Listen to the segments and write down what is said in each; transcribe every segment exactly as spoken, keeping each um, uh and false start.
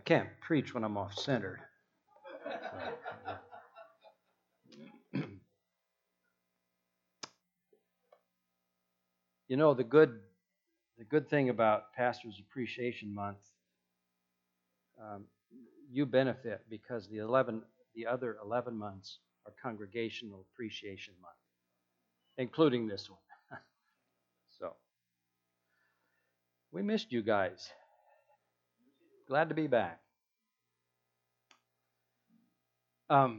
can't preach when I'm off center. You know, the good the good thing about Pastor's Appreciation Month, um, you benefit because the eleven the other eleven months are Congregational Appreciation Month, including this one. So, we missed you guys. Glad to be back. Um,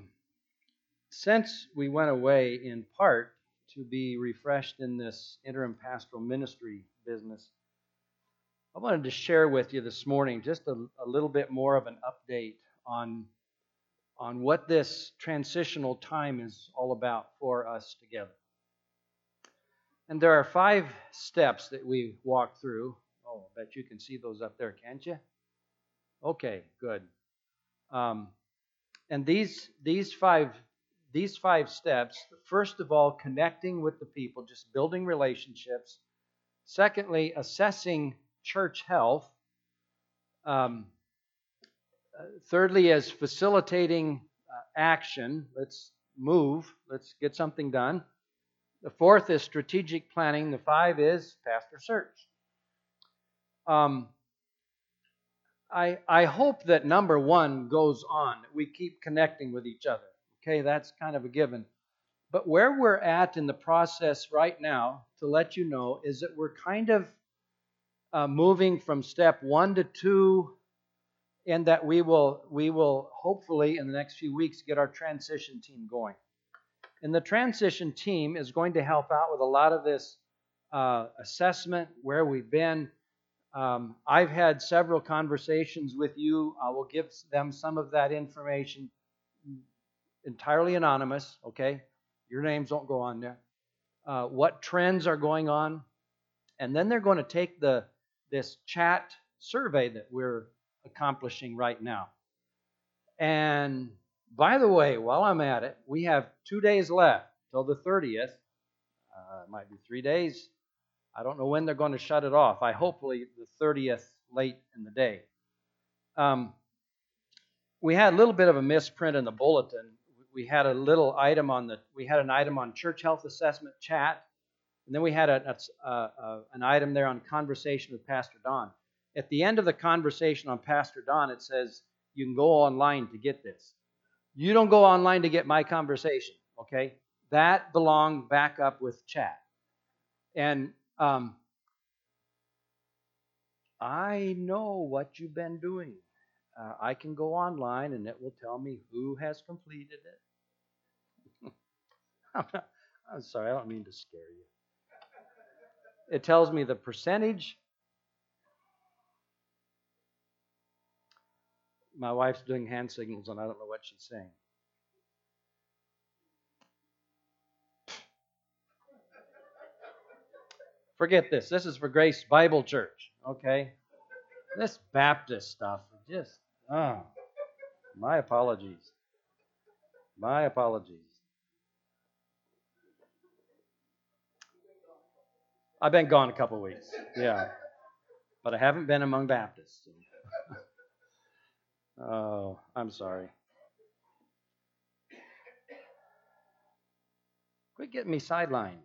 since we went away in part to be refreshed in this interim pastoral ministry business, I wanted to share with you this morning just a, a little bit more of an update on, on what this transitional time is all about for us together. And there are five steps that we walk through. Oh, I bet you can see those up there, can't you? Okay, good. Um, and these these five these five steps, first of all, connecting with the people, just building relationships. Secondly, assessing church health. Um, uh, thirdly, is facilitating uh, action. Let's move. Let's get something done. The fourth is strategic planning. The five is pastor search. Um, I, I hope that number one goes on. We keep connecting with each other. Okay, that's kind of a given. But where we're at in the process right now, to let you know, is that we're kind of uh, moving from step one to two, and that we will we will hopefully in the next few weeks get our transition team going. And the transition team is going to help out with a lot of this uh, assessment, where we've been. Um, I've had several conversations with you. I will give them some of that information, entirely anonymous, okay? Your names don't go on there. Uh, what trends are going on. And then they're going to take the this chat survey that we're accomplishing right now. And by the way, while I'm at it, we have two days left till the thirtieth. Uh, it might be three days. I don't know when they're going to shut it off. I hopefully the thirtieth late in the day. Um, we had a little bit of a misprint in the bulletin. We had a little item on the. We had an item on church health assessment chat, and then we had a, a, a, an item there on conversation with Pastor Don. At the end of the conversation on Pastor Don, it says you can go online to get this. You don't go online to get my conversation, okay? That belonged back up with chat. And um, I know what you've been doing. Uh, I can go online and it will tell me who has completed it. I'm, not, I'm sorry, I don't mean to scare you. It tells me the percentage. My wife's doing hand signals and I don't know what she's saying. Forget this. This is for Grace Bible Church, okay? This Baptist stuff, just, oh, my apologies. My apologies. I've been gone a couple of weeks, yeah. But I haven't been among Baptists. Oh, I'm sorry. Quit getting me sidelined.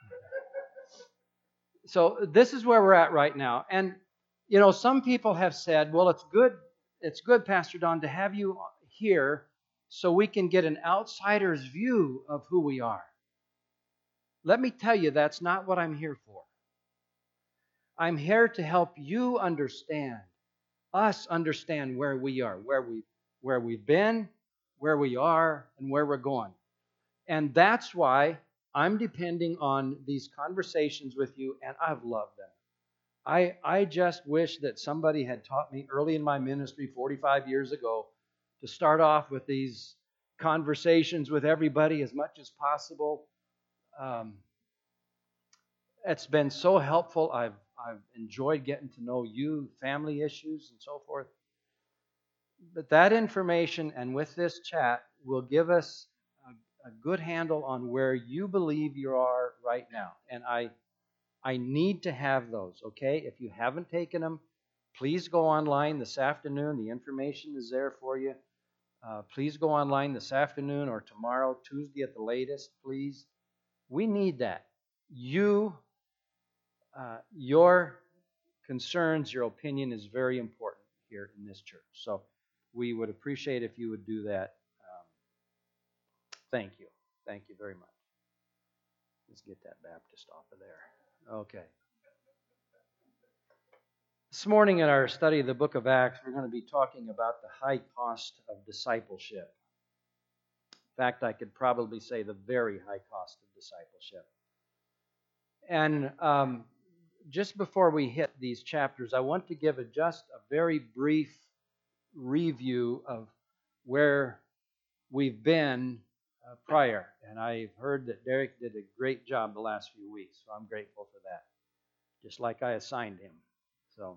So this is where we're at right now. And, you know, some people have said, well, it's good, it's good, Pastor Don, to have you here so we can get an outsider's view of who we are. Let me tell you, that's not what I'm here for. I'm here to help you understand, us understand where we are, where we where we've been, where we are, and where we're going. And that's why I'm depending on these conversations with you, and I've loved them. I, I just wish that somebody had taught me early in my ministry forty-five years ago to start off with these conversations with everybody as much as possible. Um, it's been so helpful. I've, I've enjoyed getting to know you, family issues, and so forth. But that information and with this chat will give us a, a good handle on where you believe you are right now. And I I need to have those, okay? If you haven't taken them, please go online this afternoon. The information is there for you. Uh, please go online this afternoon or tomorrow, Tuesday at the latest, please. We need that. You, uh, your concerns, your opinion is very important here in this church. So we would appreciate if you would do that. Um, thank you. Thank you very much. Let's get that Baptist off of there. Okay. This morning in our study of the book of Acts, we're going to be talking about the high cost of discipleship. In fact, I could probably say the very high cost of discipleship. And um, just before we hit these chapters, I want to give a, just a very brief review of where we've been uh, prior. And I've heard that Derek did a great job the last few weeks, so I'm grateful for that, just like I assigned him. So,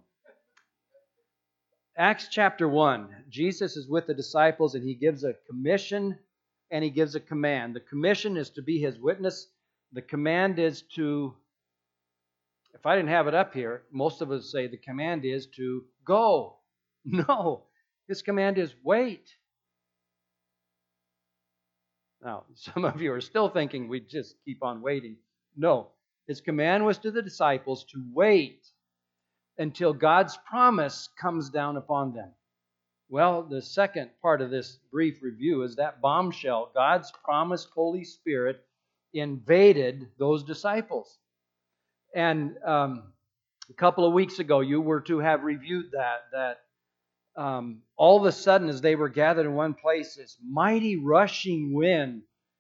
Acts chapter one, Jesus is with the disciples and he gives a commission and he gives a command. The commission is to be his witness. The command is to, if I didn't have it up here, most of us say the command is to go. No, his command is wait. Now, some of you are still thinking we just keep on waiting. No, his command was to the disciples to wait until God's promise comes down upon them. Well, the second part of this brief review is that bombshell. God's promised Holy Spirit invaded those disciples. And um, a couple of weeks ago, you were to have reviewed that, that um, all of a sudden, as they were gathered in one place, this mighty rushing wind,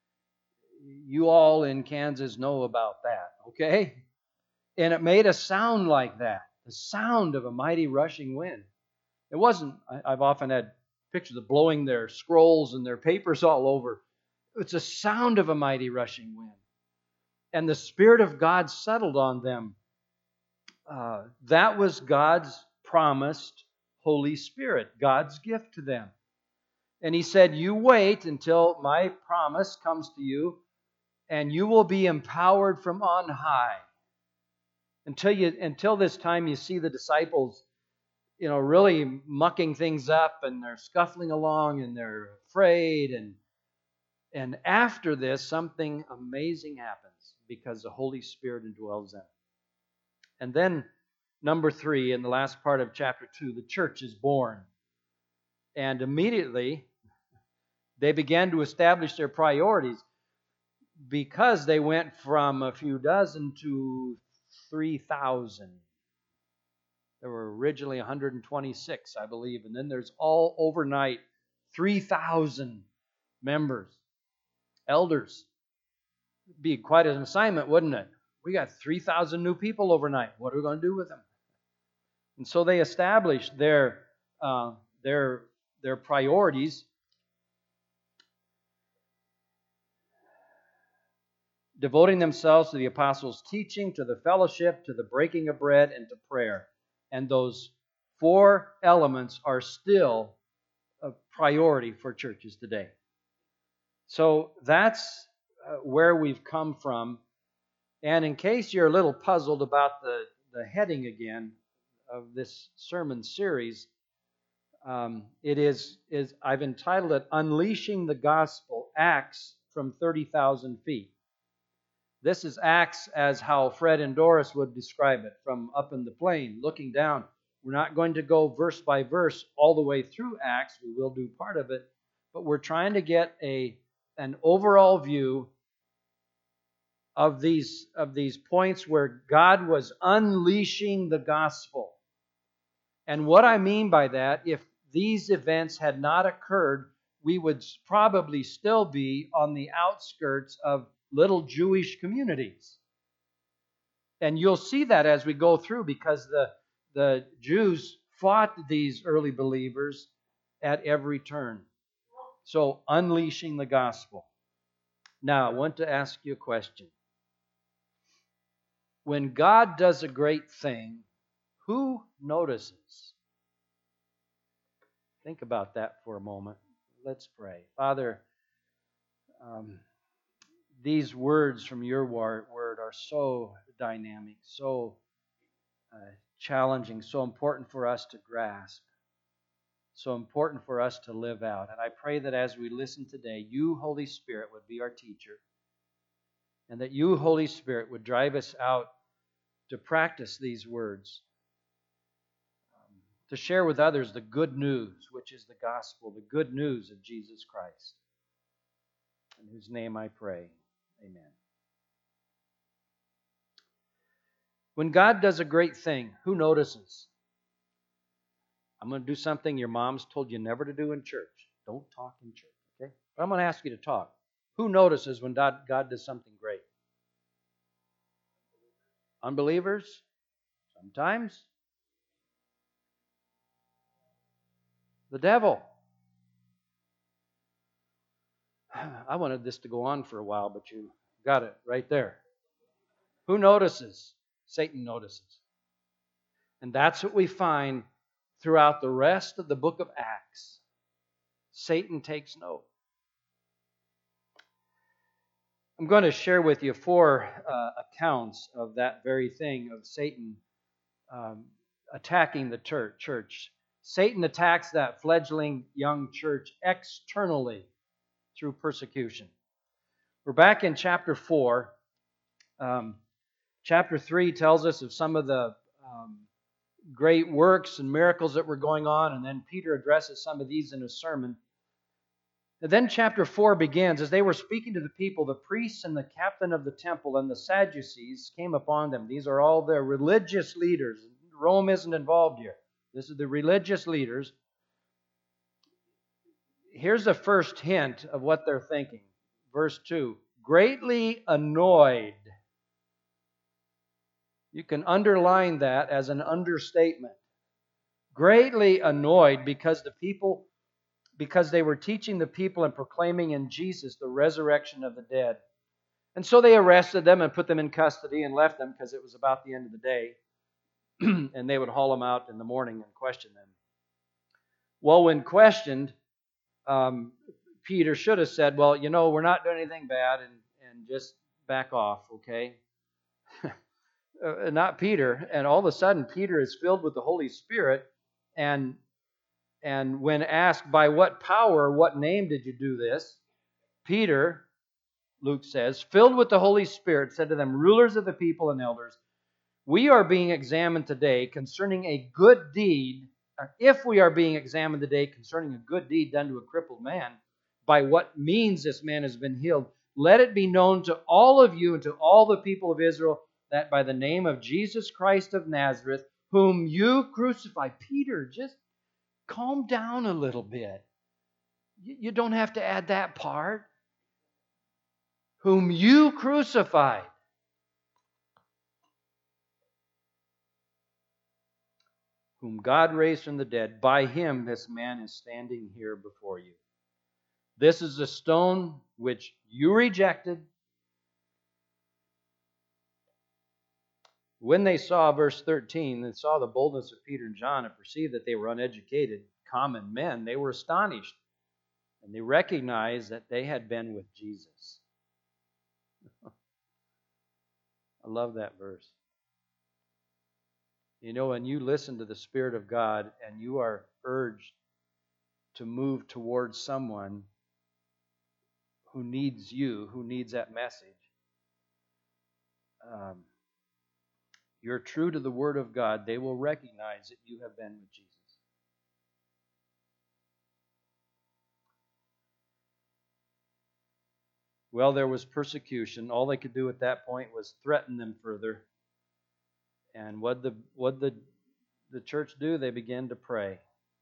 you all in Kansas know about that, okay? And it made a sound like that, the sound of a mighty rushing wind. It wasn't, I've often had pictures of blowing their scrolls and their papers all over. It's a sound of a mighty rushing wind. And the Spirit of God settled on them. Uh, that was God's promised Holy Spirit, God's gift to them. And he said, you wait until my promise comes to you, and you will be empowered from on high. Until you, until this time you see the disciples, you know, really mucking things up, and they're scuffling along, and they're afraid. And, and after this, something amazing happens because the Holy Spirit indwells them. And then, number three, in the last part of chapter two, the church is born. And immediately, they began to establish their priorities because they went from a few dozen to three thousand. There were originally one hundred twenty-six, I believe, and then there's all overnight three thousand members, elders. It'd be quite an assignment, wouldn't it? We got three thousand new people overnight. What are we going to do with them? And so they established their uh, their their priorities. Devoting themselves to the apostles' teaching, to the fellowship, to the breaking of bread, and to prayer. And those four elements are still a priority for churches today. So that's uh, where we've come from. And in case you're a little puzzled about the, the heading again of this sermon series, um, it is, is I've entitled it Unleashing the Gospel, Acts from thirty thousand feet. This is Acts as how Fred and Doris would describe it, from up in the plain, looking down. We're not going to go verse by verse all the way through Acts. We will do part of it. But we're trying to get a, an overall view of these, of these points where God was unleashing the gospel. And what I mean by that, if these events had not occurred, we would probably still be on the outskirts of little Jewish communities. And you'll see that as we go through, because the, the Jews fought these early believers at every turn. So, unleashing the gospel. Now, I want to ask you a question. When God does a great thing, who notices? Think about that for a moment. Let's pray. Father, um, these words from your word are so dynamic, so uh, challenging, so important for us to grasp, so important for us to live out. And I pray that as we listen today, you, Holy Spirit, would be our teacher, and that you, Holy Spirit, would drive us out to practice these words, um, to share with others the good news, which is the gospel, the good news of Jesus Christ. In whose name I pray. Amen. When God does a great thing, who notices? I'm going to do something your mom's told you never to do in church. Don't talk in church, okay? But I'm going to ask you to talk. Who notices when God, God does something great? Unbelievers? Sometimes. The devil. I wanted this to go on for a while, but you got it right there. Who notices? Satan notices. And that's what we find throughout the rest of the book of Acts. Satan takes note. I'm going to share with you four uh, accounts of that very thing, of Satan um, attacking the church. Satan attacks that fledgling young church externally through persecution. We're back in chapter four. Um, chapter three tells us of some of the um, great works and miracles that were going on, and then Peter addresses some of these in his sermon. And then chapter four begins. As they were speaking to the people, the priests and the captain of the temple and the Sadducees came upon them. These are all the religious leaders. Rome isn't involved here. This is the religious leaders. Here's the first hint of what they're thinking. Verse two, greatly annoyed. You can underline that as an understatement. Greatly annoyed because the people, because they were teaching the people and proclaiming in Jesus the resurrection of the dead. And so they arrested them and put them in custody and left them because it was about the end of the day. And they would haul them out in the morning and question them. Well, when questioned, um, Peter should have said, well, you know, we're not doing anything bad, and, and just back off, okay? uh, not Peter. And all of a sudden, Peter is filled with the Holy Spirit, and and when asked, by what power, what name did you do this? Peter, Luke says, filled with the Holy Spirit, said to them, rulers of the people and elders, we are being examined today concerning a good deed, or if we are being examined today concerning a good deed done to a crippled man, by what means this man has been healed, let it be known to all of you and to all the people of Israel that by the name of Jesus Christ of Nazareth, whom you crucified. Peter, just calm down a little bit. You don't have to add that part. Whom you crucified. Whom God raised from the dead, by him this man is standing here before you. This is the stone which you rejected. When they saw, verse thirteen, they saw the boldness of Peter and John and perceived that they were uneducated, common men, they were astonished. And they recognized that they had been with Jesus. I love that verse. You know, when you listen to the Spirit of God and you are urged to move towards someone who needs you, who needs that message, um, you're true to the Word of God, they will recognize that you have been with Jesus. Well, there was persecution. All they could do at that point was threaten them further. And what the what the the church do? They began to pray.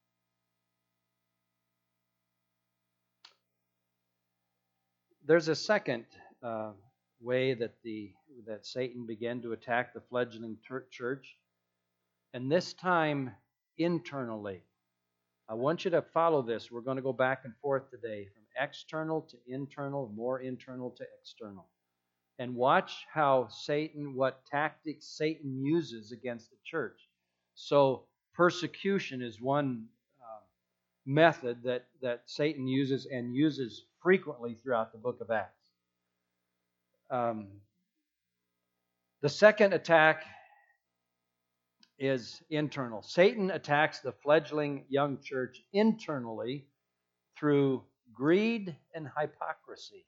There's a second uh, way that the that Satan began to attack the fledgling church, and this time internally. I want you to follow this. We're going to go back and forth today from external to internal, more internal to external. And watch how Satan, what tactics Satan uses against the church. So persecution is one uh, method that, that Satan uses and uses frequently throughout the book of Acts. Um, the second attack is internal. Satan attacks the fledgling young church internally through greed and hypocrisy.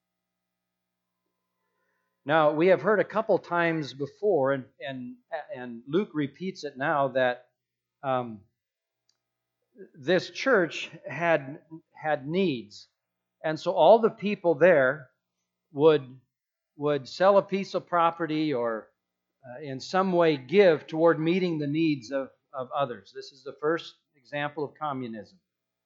Now, we have heard a couple times before, and, and, and Luke repeats it now, that um, this church had, had needs. And so all the people there would, would sell a piece of property or uh, in some way give toward meeting the needs of, of others. This is the first example of communism,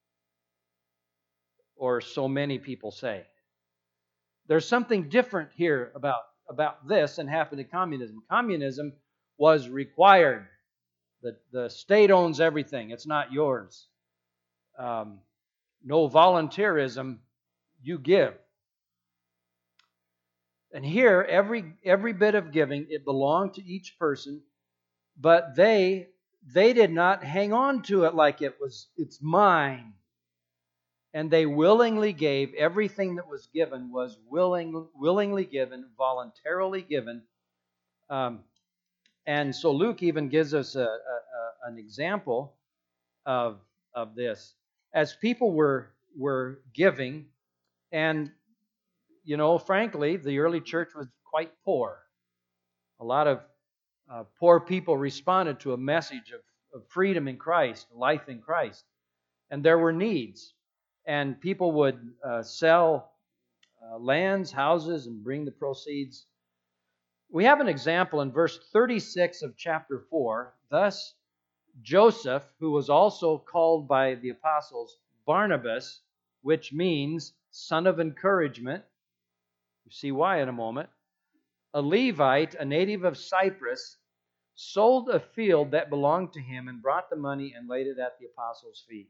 or so many people say. There's something different here about, about this than happened in communism. Communism was required. The, the state owns everything. It's not yours. Um, no volunteerism. You give. And here, every every bit of giving, it belonged to each person, but they they did not hang on to it like it was it's mine. And they willingly gave. Everything that was given was willing, willingly given, voluntarily given. Um, and so Luke even gives us a, a, a, an example of, of this. As people were, were giving, and, you know, frankly, the early church was quite poor. A lot of uh, poor people responded to a message of, of freedom in Christ, life in Christ. And there were needs. And people would uh, sell uh, lands, houses, and bring the proceeds. We have an example in verse thirty-six of chapter four. Thus, Joseph, who was also called by the apostles Barnabas, which means son of encouragement. You see why in a moment. A Levite, a native of Cyprus, sold a field that belonged to him and brought the money and laid it at the apostles' feet.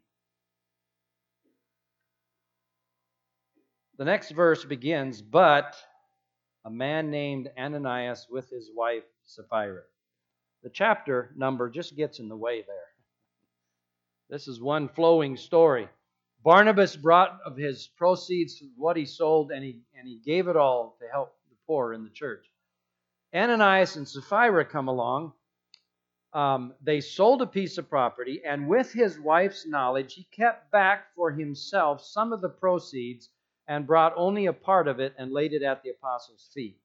The next verse begins, but a man named Ananias with his wife Sapphira. The chapter number just gets in the way there. This is one flowing story. Barnabas brought of his proceeds what he sold, and he, and he gave it all to help the poor in the church. Ananias and Sapphira come along. Um, they sold a piece of property, and with his wife's knowledge, he kept back for himself some of the proceeds and brought only a part of it and laid it at the apostles' feet.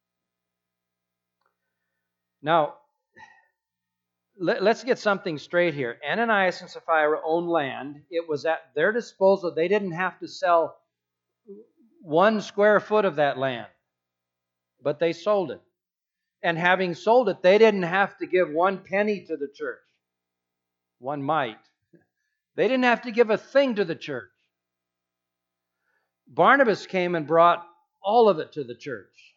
Now, let, let's get something straight here. Ananias and Sapphira owned land. It was at their disposal. They didn't have to sell one square foot of that land, but they sold it. And having sold it, they didn't have to give one penny to the church. One might. They didn't have to give a thing to the church. Barnabas came and brought all of it to the church.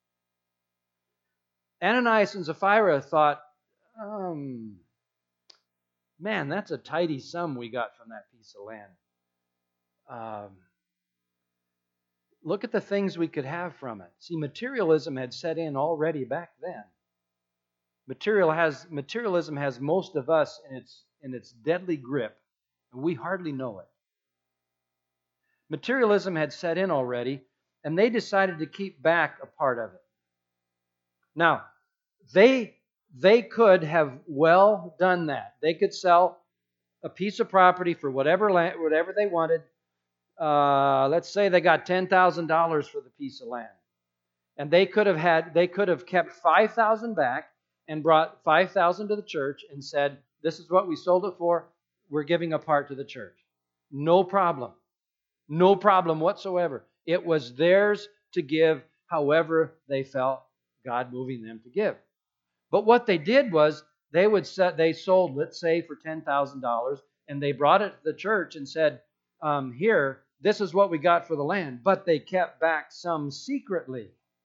Ananias and Sapphira thought, um, man, that's a tidy sum we got from that piece of land. Um, look at the things we could have from it. See, materialism had set in already back then. Material has materialism has most of us in its in its deadly grip, and we hardly know it. Materialism had set in already, and they decided to keep back a part of it. Now, they, they could have well done that. They could sell a piece of property for whatever land, whatever they wanted. Uh, let's say they got ten thousand dollars for the piece of land. And they could have had they could have kept five thousand dollars back and brought five thousand dollars to the church and said, this is what we sold it for. We're giving a part to the church. No problem. No problem whatsoever. It was theirs to give however they felt God moving them to give. But what they did was they would set, they sold, let's say, for ten thousand dollars, and they brought it to the church and said, um, here, this is what we got for the land. But they kept back some secretly.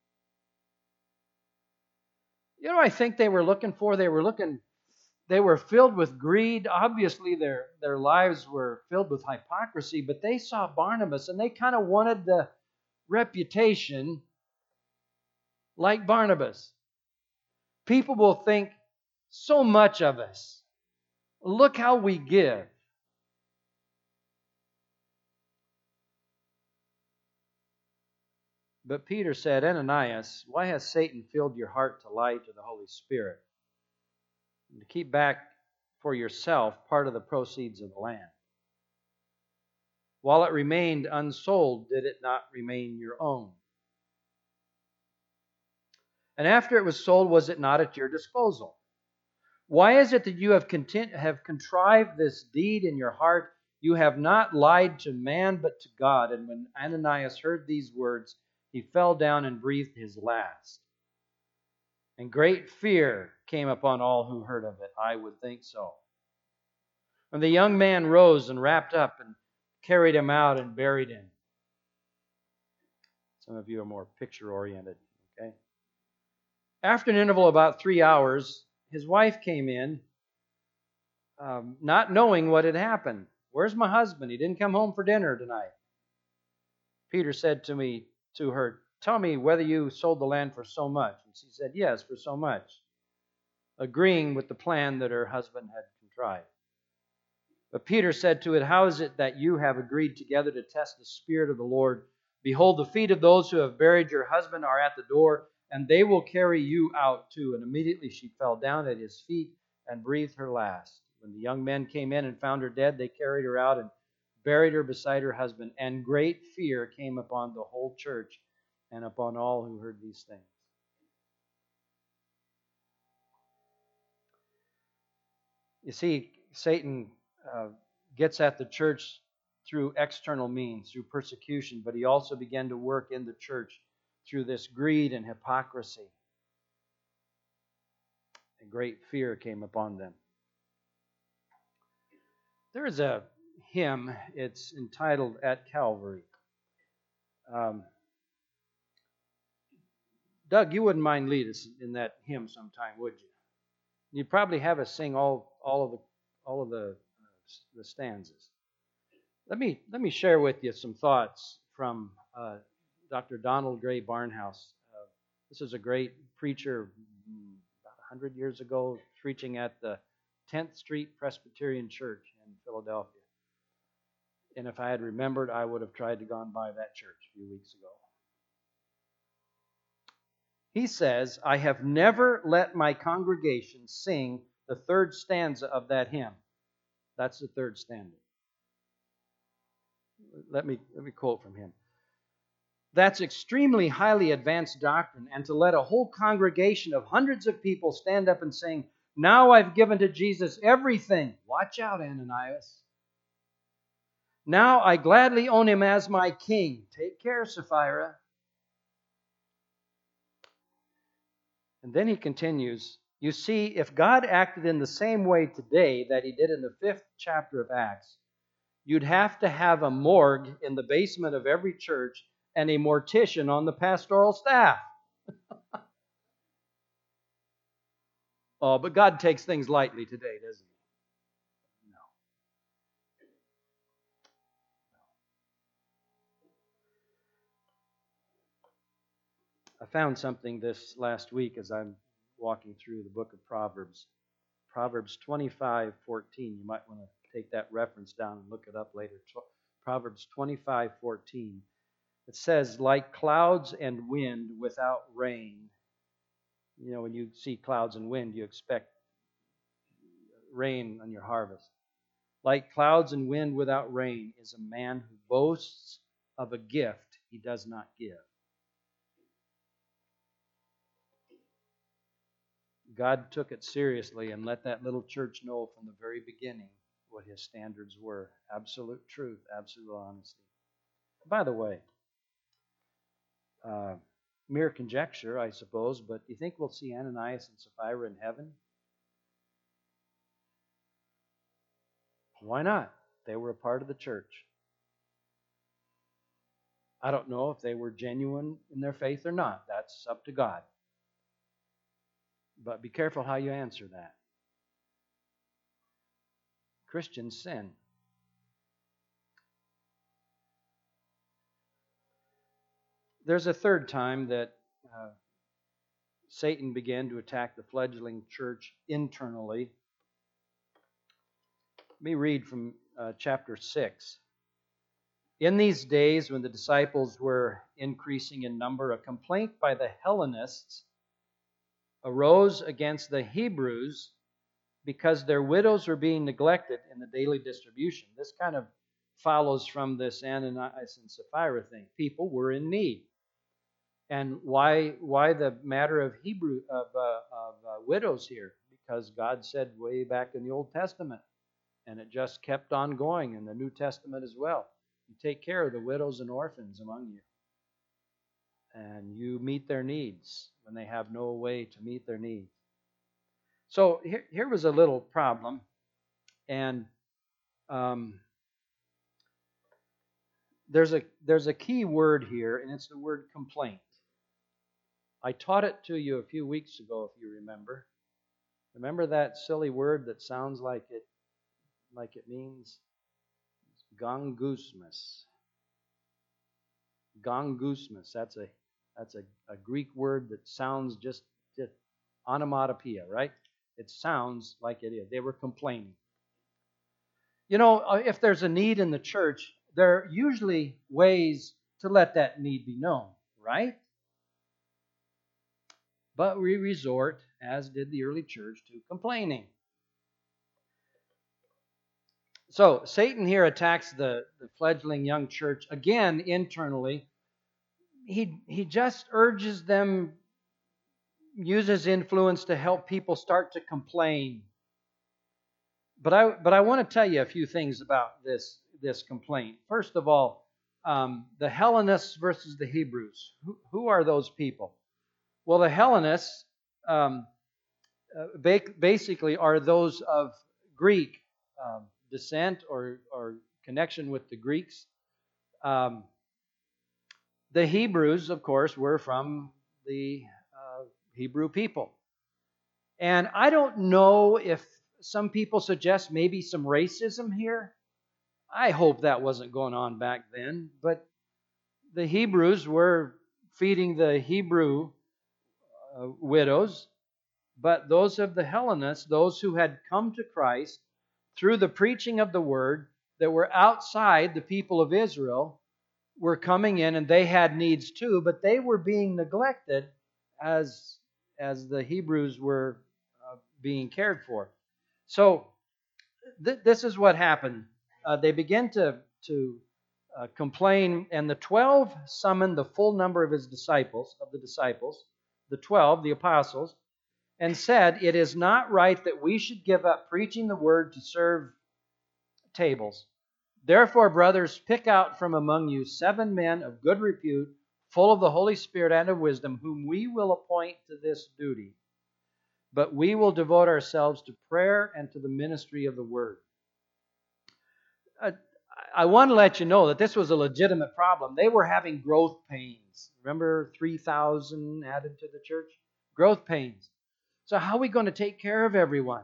You know what I think they were looking for? They were looking, they were filled with greed. Obviously, their, their lives were filled with hypocrisy, but they saw Barnabas and they kind of wanted the reputation like Barnabas. People will think so much of us. Look how we give. But Peter said, Ananias, why has Satan filled your heart to lie to the Holy Spirit? to keep back for yourself part of the proceeds of the land. While it remained unsold, did it not remain your own? And after it was sold, was it not at your disposal? Why is it that you have, content, have contrived this deed in your heart? You have not lied to man, but to God. And when Ananias heard these words, he fell down and breathed his last. And great fear came upon all who heard of it. I would think so. And the young man rose and wrapped up and carried him out and buried him. Some of you are more picture-oriented, okay? After an interval of about three hours, his wife came in, um, not knowing what had happened. Where's my husband? He didn't come home for dinner tonight. Peter said to me, to her, tell me whether you sold the land for so much. And she said, yes, for so much, agreeing with the plan that her husband had contrived. But Peter said to it, how is it that you have agreed together to test the Spirit of the Lord? Behold, the feet of those who have buried your husband are at the door, and they will carry you out too. And immediately she fell down at his feet and breathed her last. When the young men came in and found her dead, they carried her out and buried her beside her husband. And great fear came upon the whole church and upon all who heard these things. You see, Satan uh, gets at the church through external means, through persecution, but he also began to work in the church through this greed and hypocrisy. And great fear came upon them. There is a hymn, it's entitled At Calvary. Um, Doug, you wouldn't mind leading us in that hymn sometime, would you? You'd probably have us sing all, all of the all of the, the stanzas. Let me let me share with you some thoughts from uh, Doctor Donald Gray Barnhouse. Uh, this is a great preacher about one hundred years ago, preaching at the tenth Street Presbyterian Church in Philadelphia. And if I had remembered, I would have tried to gone by that church a few weeks ago. He says, I have never let my congregation sing the third stanza of that hymn. That's the third stanza. Let me, let me quote from him. That's extremely highly advanced doctrine, and to let a whole congregation of hundreds of people stand up and sing, now I've given to Jesus everything. Watch out, Ananias. Now I gladly own him as my king. Take care, Sapphira. And then he continues, you see, if God acted in the same way today that he did in the fifth chapter of Acts, you'd have to have a morgue in the basement of every church and a mortician on the pastoral staff. Oh, but God takes things lightly today, doesn't he? No. I found something this last week as I'm walking through the book of Proverbs. Proverbs twenty-five fourteen. You might want to take that reference down and look it up later. Proverbs twenty-five fourteen. It says, like clouds and wind without rain. You know, when you see clouds and wind, you expect rain on your harvest. Like clouds and wind without rain is a man who boasts of a gift he does not give. God took it seriously and let that little church know from the very beginning what his standards were. Absolute truth, absolute honesty. By the way, uh, mere conjecture, I suppose, but do you think we'll see Ananias and Sapphira in heaven? Why not? They were a part of the church. I don't know if they were genuine in their faith or not. That's up to God. But be careful how you answer that. Christians sin. There's a third time that uh, Satan began to attack the fledgling church internally. Let me read from uh, chapter six. In these days, when the disciples were increasing in number, a complaint by the Hellenists arose against the Hebrews because their widows were being neglected in the daily distribution. This kind of follows from this Ananias and Sapphira thing. People were in need. And why why the matter of Hebrew of, uh, of uh, widows here? Because God said way back in the Old Testament, and it just kept on going in the New Testament as well. You take care of the widows and orphans among you, and you meet their needs when they have no way to meet their needs. So here, here was a little problem, and um, there's a there's a key word here, and it's the word complaint. I taught it to you a few weeks ago, if you remember. Remember that silly word that sounds like it like it means gongusmus. Gongusmus. That's a that's a, a Greek word that sounds just, just onomatopoeia, right? It sounds like it is. They were complaining. You know, if there's a need in the church, there are usually ways to let that need be known, right? But we resort, as did the early church, to complaining. So Satan here attacks the, the fledgling young church again internally. He, he just urges them, uses influence to help people start to complain. But I but I want to tell you a few things about this, this complaint. First of all, um, the Hellenists versus the Hebrews. Who, who are those people? Well, the Hellenists um, uh, basically are those of Greek um, descent or, or connection with the Greeks. Um, the Hebrews, of course, were from the uh, Hebrew people. And I don't know if some people suggest maybe some racism here. I hope that wasn't going on back then. But the Hebrews were feeding the Hebrew uh, widows. But those of the Hellenists, those who had come to Christ through the preaching of the word that were outside the people of Israel, were coming in, and they had needs too, but they were being neglected as, as the Hebrews were uh, being cared for. So th- this is what happened. Uh, they began to, to uh, complain, and the twelve summoned the full number of his disciples, of the disciples, the twelve, the apostles, and said, "It is not right that we should give up preaching the word to serve tables. Therefore, brothers, pick out from among you seven men of good repute, full of the Holy Spirit and of wisdom, whom we will appoint to this duty. But we will devote ourselves to prayer and to the ministry of the word." Uh, I want to let you know that this was a legitimate problem. They were having growth pains. Remember three thousand added to the church? Growth pains. So how are we going to take care of everyone?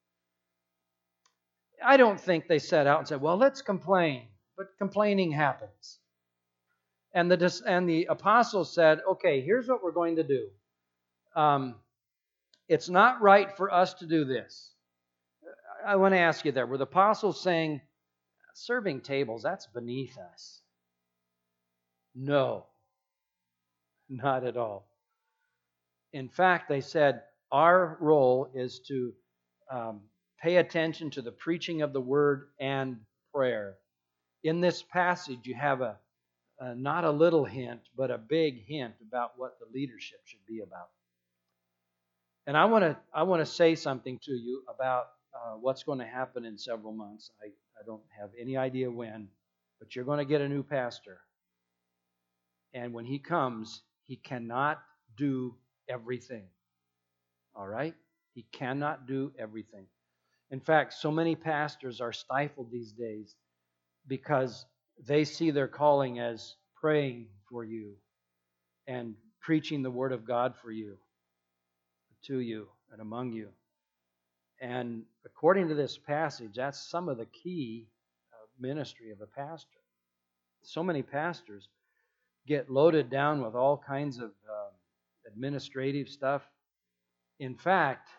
I don't think they set out and said, well, let's complain. But complaining happens. And the, and the apostles said, okay, here's what we're going to do. Um, it's not right for us to do this. I want to ask you there, were the apostles saying, serving tables, that's beneath us? No, not at all. In fact, they said, our role is to um, pay attention to the preaching of the word and prayer. In this passage, you have a, a not a little hint, but a big hint about what the leadership should be about. And I want to I want to say something to you about uh, what's going to happen in several months. I, I don't have any idea when, but you're going to get a new pastor. And when he comes, he cannot do everything. All right? He cannot do everything. In fact, so many pastors are stifled these days because they see their calling as praying for you and preaching the word of God for you, to you and among you. And according to this passage, that's some of the key ministry of a pastor. So many pastors get loaded down with all kinds of um, administrative stuff. In fact,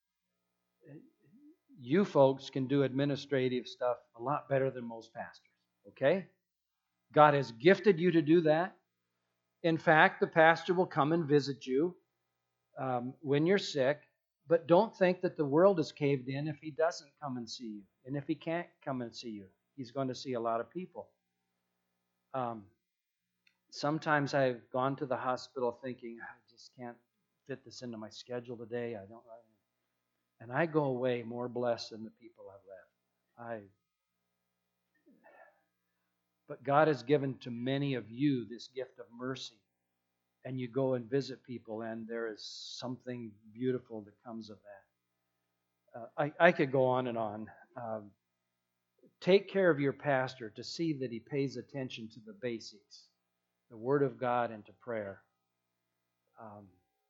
you folks can do administrative stuff a lot better than most pastors, okay? God has gifted you to do that. In fact, the pastor will come and visit you um, when you're sick, But don't think that the world is caved in if he doesn't come and see you. And if he can't come and see you, he's going to see a lot of people. Um, sometimes I've gone to the hospital thinking, I just can't fit this into my schedule today. I don't. And I go away more blessed than the people I've left. I. But God has given to many of you this gift of mercy. And you go and visit people, and there is something beautiful that comes of that. Uh, I, I could go on and on. Um, take care of your pastor to see that he pays attention to the basics, the Word of God and to prayer. Um,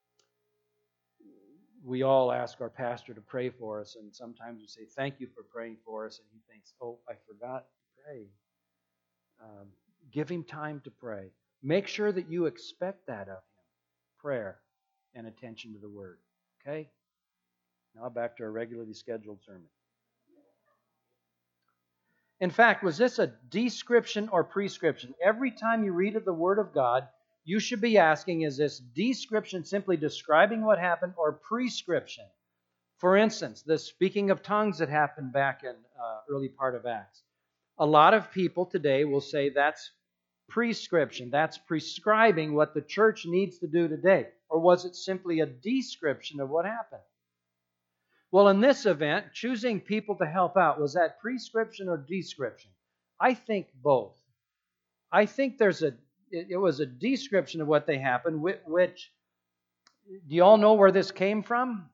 we all ask our pastor to pray for us, and sometimes we say, thank you for praying for us, and he thinks, oh, I forgot to pray. Um, give him time to pray. Make sure that you expect that of him. Prayer and attention to the Word. Okay? Now back to our regularly scheduled sermon. In fact, was this a description or prescription? Every time you read of the Word of God, you should be asking, is this description simply describing what happened or prescription? For instance, the speaking of tongues that happened back in uh, early part of Acts. A lot of people today will say that's prescription. That's prescribing what the church needs to do today. Or was it simply a description of what happened? Well, in this event, choosing people to help out, was that prescription or description? I think both. I think there's a it, it was a description of what they happened, which, do you all know where this came from?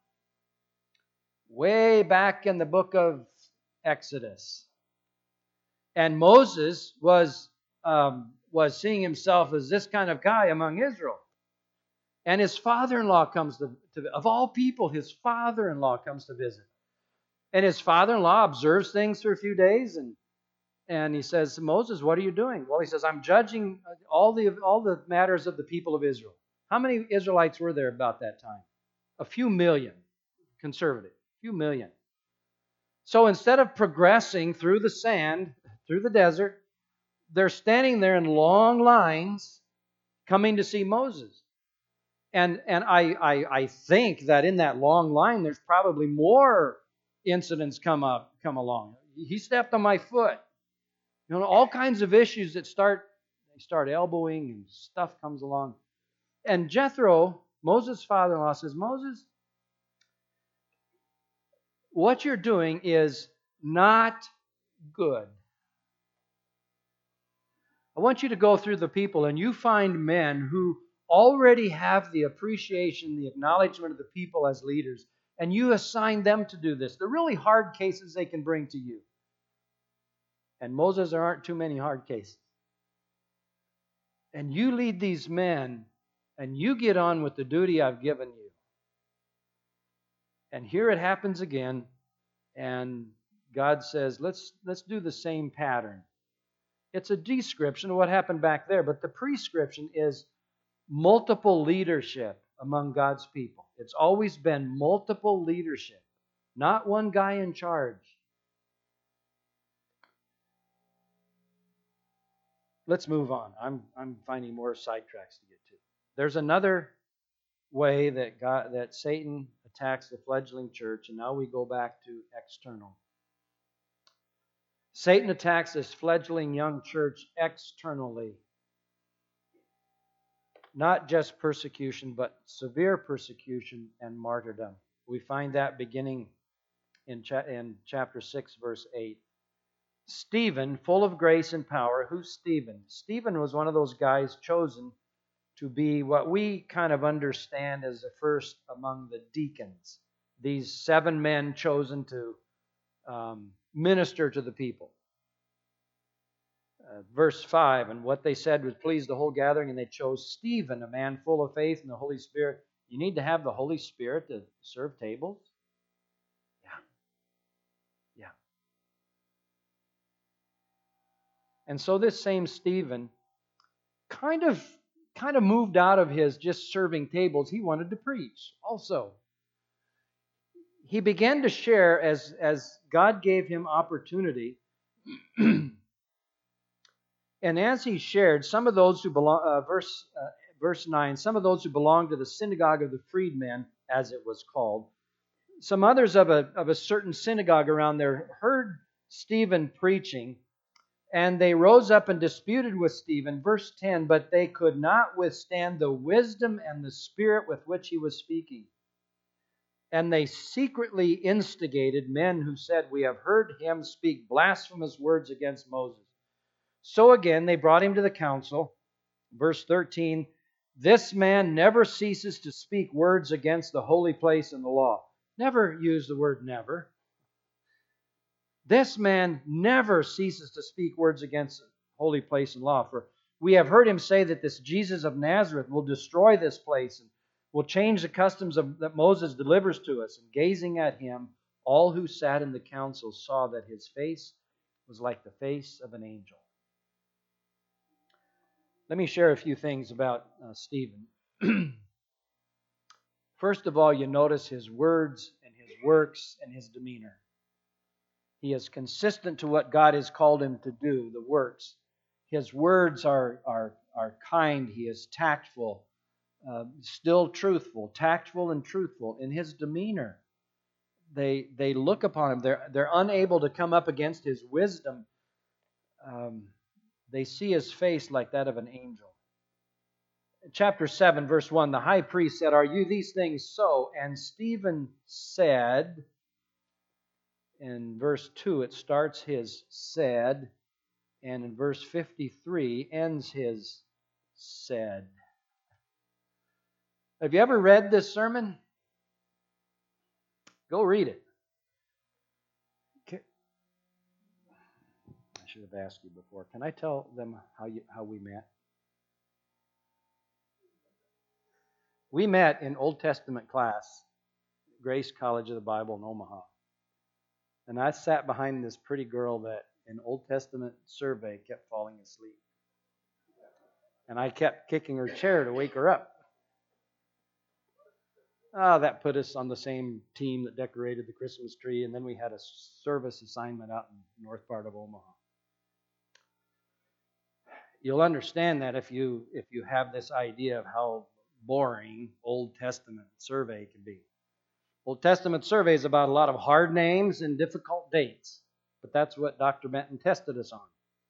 Way back in the book of Exodus. And Moses was um, was seeing himself as this kind of guy among Israel. And his father-in-law comes to, to, of all people, his father-in-law comes to visit. And his father-in-law observes things for a few days, and, and he says, Moses, what are you doing? Well, he says, I'm judging all the, all the matters of the people of Israel. How many Israelites were there about that time? A few million, conservative, a few million. So instead of progressing through the sand, through the desert, they're standing there in long lines coming to see Moses. And and I, I I think that in that long line, there's probably more incidents come up, come along. He stepped on my foot. You know, all kinds of issues that start, they start elbowing and stuff comes along. And Jethro, Moses' father-in-law, says, Moses, what you're doing is not good. I want you to go through the people and you find men who already have the appreciation, the acknowledgement of the people as leaders, and you assign them to do this. The really hard cases they can bring to you. And Moses, there aren't too many hard cases. And you lead these men, and you get on with the duty I've given you. And here it happens again, and God says, let's, let's do the same pattern. It's a description of what happened back there, but the prescription is multiple leadership among God's people. It's always been multiple leadership, not one guy in charge. Let's move on. I'm I'm finding more sidetracks to get to. There's another way that God that Satan attacks the fledgling church, and now we go back to external. Satan attacks this fledgling young church externally. Not just persecution, but severe persecution and martyrdom. We find that beginning in, cha- in chapter six, verse eight. Stephen, full of grace and power. Who's Stephen? Stephen was one of those guys chosen to be what we kind of understand as the first among the deacons. These seven men chosen to um, minister to the people. Uh, verse five, and what they said was please the whole gathering, and they chose Stephen, a man full of faith and the Holy Spirit. You need to have the Holy Spirit to serve tables? Yeah. Yeah. And so this same Stephen kind of, kind of moved out of his just serving tables. He wanted to preach also. He began to share as, as God gave him opportunity. And as he shared, some of those who belong, uh, verse uh, verse nine, some of those who belonged to the synagogue of the freedmen, as it was called, some others of a, of a certain synagogue around there heard Stephen preaching, and they rose up and disputed with Stephen. Verse ten, but they could not withstand the wisdom and the spirit with which he was speaking. And they secretly instigated men who said, we have heard him speak blasphemous words against Moses. So again, they brought him to the council. Verse thirteen, this man never ceases to speak words against the holy place and the law. Never use the word never. This man never ceases to speak words against the holy place and law. For we have heard him say that this Jesus of Nazareth will destroy this place and will change the customs of, that Moses delivers to us. And gazing at him, all who sat in the council saw that his face was like the face of an angel. Let me share a few things about uh, Stephen. First of all, you notice his words and his works and his demeanor. He is consistent to what God has called him to do, the works. His words are, are, are kind. He is tactful, uh, still truthful, tactful and truthful. In his demeanor, they, they look upon him. They're, they're unable to come up against his wisdom. Um, they see his face like that of an angel. Chapter seven, verse one, the high priest said, are you these things so? And Stephen said... In verse two, it starts his said, and in verse fifty-three, ends his said. Have you ever read this sermon? Go read it. Okay. I should have asked you before. Can I tell them how you, how we met? We met in Old Testament class, Grace College of the Bible in Omaha. And I sat behind this pretty girl that in Old Testament survey kept falling asleep. And I kept kicking her chair to wake her up. Oh, that put us on the same team that decorated the Christmas tree. And then we had a service assignment out in the north part of Omaha. You'll understand that if you if you have this idea of how boring Old Testament survey can be. Old Testament survey is about a lot of hard names and difficult dates. But that's what Doctor Benton tested us on.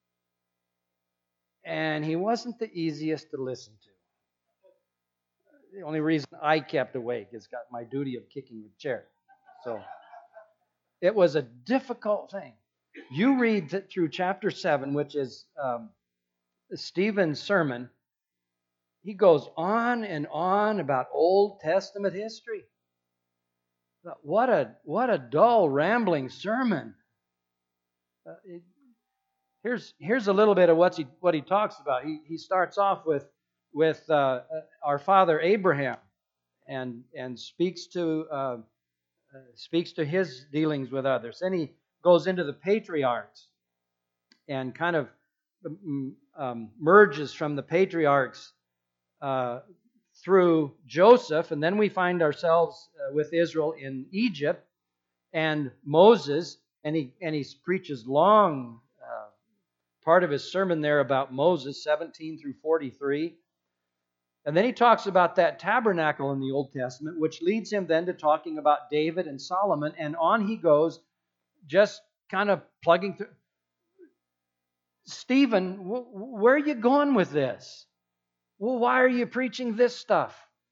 And he wasn't the easiest to listen to. The only reason I kept awake is got my duty of kicking the chair. So it was a difficult thing. You read th- through chapter seven, which is um, Stephen's sermon. He goes on and on about Old Testament history. What a what a dull, rambling sermon. Uh, it, here's here's a little bit of what he what he talks about. He he starts off with with uh, our father Abraham, and and speaks to uh, uh, speaks to his dealings with others. Then he goes into the patriarchs, and kind of um, merges from the patriarchs uh, through Joseph, and then we find ourselves uh, with Israel in Egypt and Moses, and he and he preaches long uh, part of his sermon there about Moses, seventeen through forty-three. And then he talks about that tabernacle in the Old Testament, which leads him then to talking about David and Solomon, and on he goes, just kind of plugging through. Stephen, wh- where are you going with this? Well, why are you preaching this stuff?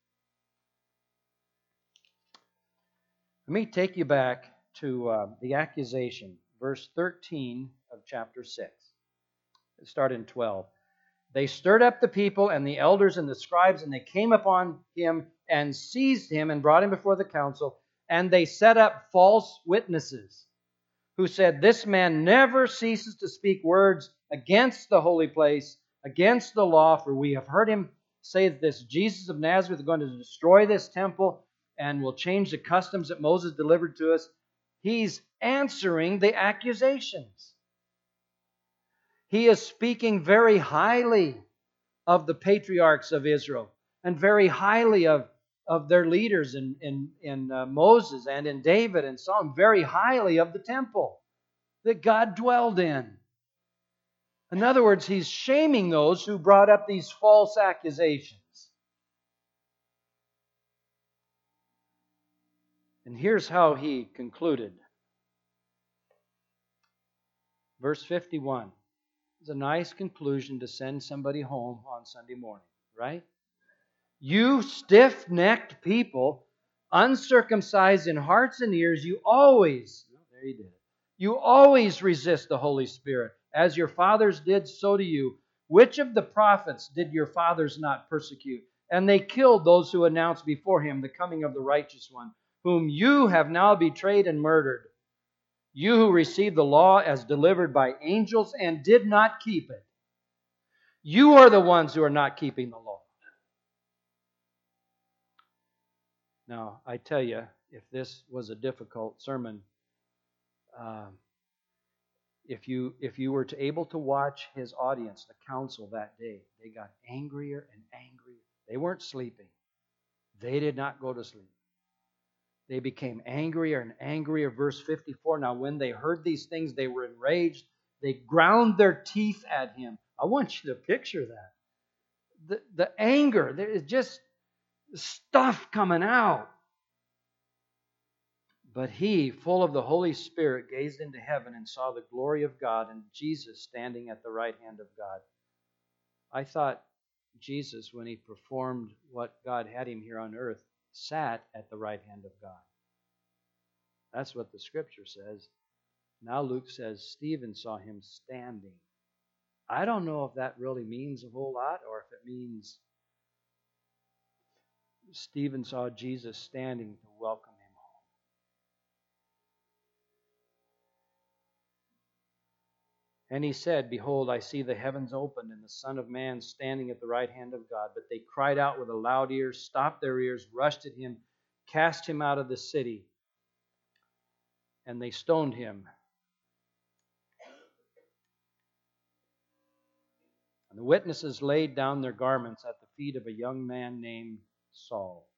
Let me take you back to uh, the accusation, verse thirteen of chapter six. Let's start in twelve. They stirred up the people and the elders and the scribes, and they came upon him and seized him and brought him before the council. And they set up false witnesses who said, this man never ceases to speak words against the holy place, against the law, for we have heard him say that this Jesus of Nazareth is going to destroy this temple and will change the customs that Moses delivered to us. He's answering the accusations. He is speaking very highly of the patriarchs of Israel and very highly of, of their leaders in, in, in uh, Moses and in David and Solomon, very highly of the temple that God dwelled in. In other words, he's shaming those who brought up these false accusations. And here's how he concluded. Verse fifty-one. It's a nice conclusion to send somebody home on Sunday morning, right? You stiff-necked people, uncircumcised in hearts and ears, you always, oh, there you did it. You always resist the Holy Spirit. As your fathers did, so do you. Which of the prophets did your fathers not persecute? And they killed those who announced before him the coming of the righteous one, whom you have now betrayed and murdered. You who received the law as delivered by angels and did not keep it. You are the ones who are not keeping the law. Now, I tell you, if this was a difficult sermon, uh, if you if you were to able to watch his audience, the council that day, they got angrier and angrier. They weren't sleeping. They did not go to sleep. They became angrier and angrier. Verse fifty-four, now when they heard these things, they were enraged. They ground their teeth at him. I want you to picture that. The, the anger, there is just stuff coming out. But he, full of the Holy Spirit, gazed into heaven and saw the glory of God and Jesus standing at the right hand of God. I thought Jesus, when he performed what God had him here on earth, sat at the right hand of God. That's what the Scripture says. Now Luke says Stephen saw him standing. I don't know if that really means a whole lot or if it means Stephen saw Jesus standing to welcome him home. And he said, behold, I see the heavens opened and the Son of Man standing at the right hand of God. But they cried out with a loud ear, stopped their ears, rushed at him, cast him out of the city, and they stoned him. And the witnesses laid down their garments at the feet of a young man named Saul.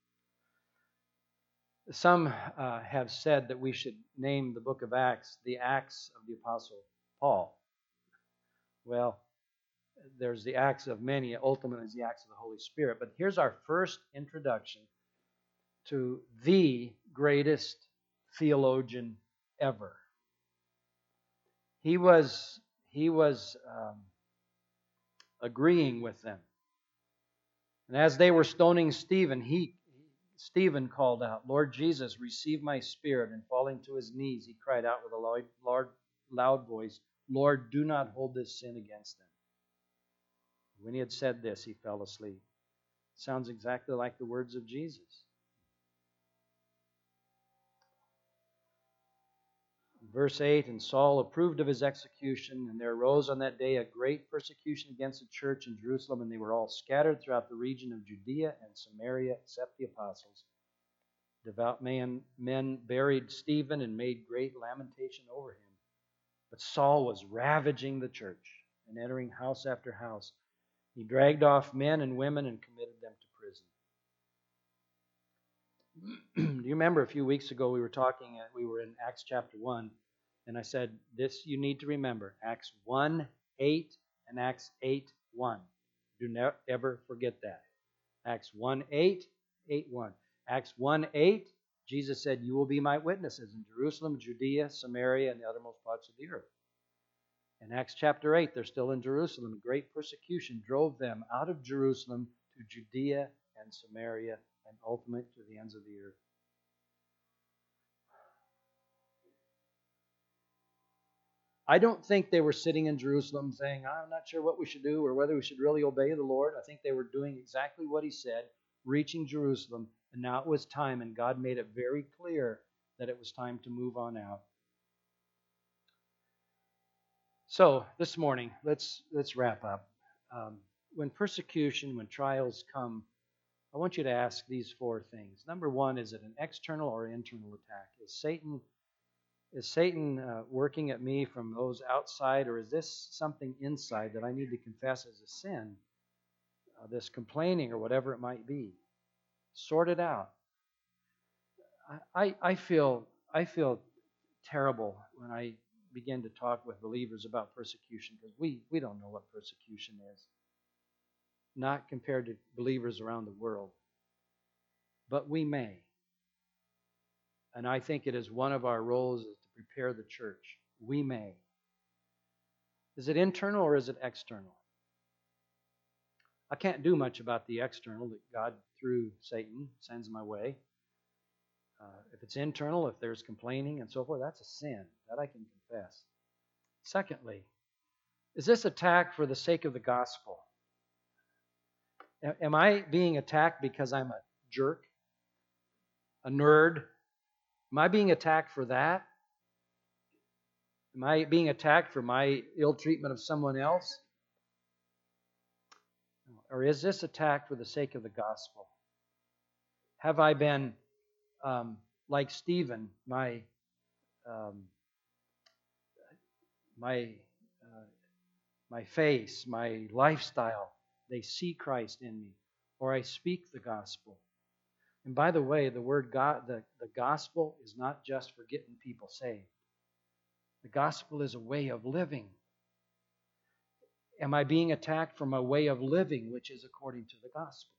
Some uh, have said that we should name the book of Acts the Acts of the Apostle Paul. Well, there's the Acts of many, ultimately is the Acts of the Holy Spirit. But here's our first introduction to the greatest theologian ever. He was, he was um, agreeing with them. And as they were stoning Stephen, he, Stephen called out, Lord Jesus, receive my spirit. And falling to his knees, he cried out with a loud, loud, loud voice, Lord, do not hold this sin against them. When he had said this, he fell asleep. Sounds exactly like the words of Jesus. Verse eight, and Saul approved of his execution, and there arose on that day a great persecution against the church in Jerusalem, and they were all scattered throughout the region of Judea and Samaria, except the apostles. Devout man, men buried Stephen and made great lamentation over him. But Saul was ravaging the church and entering house after house. He dragged off men and women and committed them to prison. Do you remember a few weeks ago we were talking, we were in Acts chapter one, and I said, this you need to remember, Acts one eight and Acts eight one. Do not ever forget that. Acts one eight, eight one. Acts one eight, Jesus said, you will be my witnesses in Jerusalem, Judea, Samaria, and the uttermost parts of the earth. In Acts chapter eight, they're still in Jerusalem. A great persecution drove them out of Jerusalem to Judea and Samaria and ultimately to the ends of the earth. I don't think they were sitting in Jerusalem saying, I'm not sure what we should do or whether we should really obey the Lord. I think they were doing exactly what he said, reaching Jerusalem, and now it was time, and God made it very clear that it was time to move on out. So this morning, let's let's wrap up. Um, when persecution, when trials come, I want you to ask these four things. Number one, is it an external or internal attack? Is Satan is Satan uh, working at me from those outside, or is this something inside that I need to confess as a sin? Uh, this complaining or whatever it might be. Sort it out. I, I, I feel I feel terrible when I begin to talk with believers about persecution, because we, we don't know what persecution is. Not compared to believers around the world. But we may. And I think it is one of our roles is to prepare the church. We may. Is it internal or is it external? I can't do much about the external that God, through Satan, sends my way. Uh, if it's internal, if there's complaining and so forth, that's a sin. That I can confess. Secondly, is this attack for the sake of the gospel? Am I being attacked because I'm a jerk? A nerd? Am I being attacked for that? Am I being attacked for my ill treatment of someone else? Or is this attack for the sake of the gospel? Have I been, um, like Stephen, my um, my uh, my face, my lifestyle, they see Christ in me, or I speak the gospel? And by the way, the word God, the, the gospel is not just for getting people saved. The gospel is a way of living. Am I being attacked from a way of living which is according to the gospel?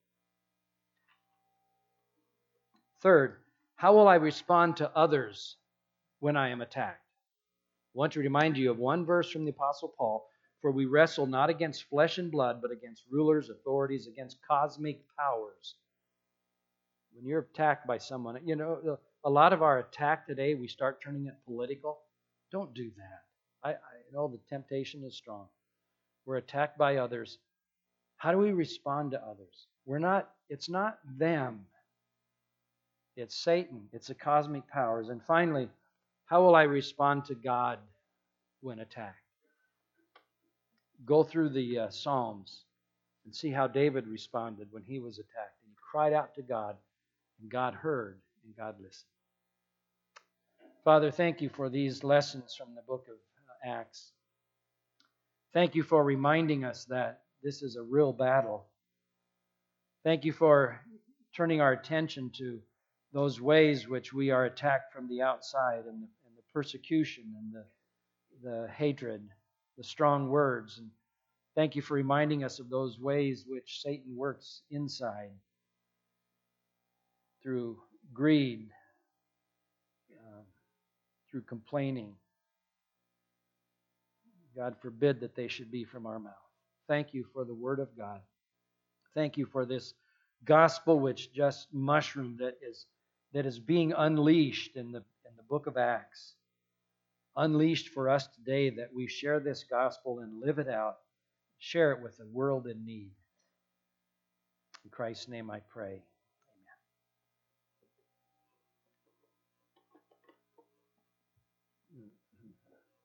Third, how will I respond to others when I am attacked? I want to remind you of one verse from the Apostle Paul. For we wrestle not against flesh and blood, but against rulers, authorities, against cosmic powers. When you're attacked by someone, you know, a lot of our attack today, we start turning it political. Don't do that. I, I know the temptation is strong. We're attacked by others. How do we respond to others? We're not, it's not them. It's Satan. It's the cosmic powers. And finally, how will I respond to God when attacked? Go through the uh, Psalms and see how David responded when he was attacked. And he cried out to God, and God heard, and God listened. Father, thank you for these lessons from the book of Acts. Thank you for reminding us that this is a real battle. Thank you for turning our attention to those ways which we are attacked from the outside, and the, and the persecution and the, the hatred, the strong words. And thank you for reminding us of those ways which Satan works inside through greed, uh, through complaining. God forbid that they should be from our mouth. Thank you for the Word of God. Thank you for this gospel which just mushroomed that is that is being unleashed in the in the book of Acts. Unleashed for us today, that we share this gospel and live it out. Share it with the world in need. In Christ's name I pray. Amen.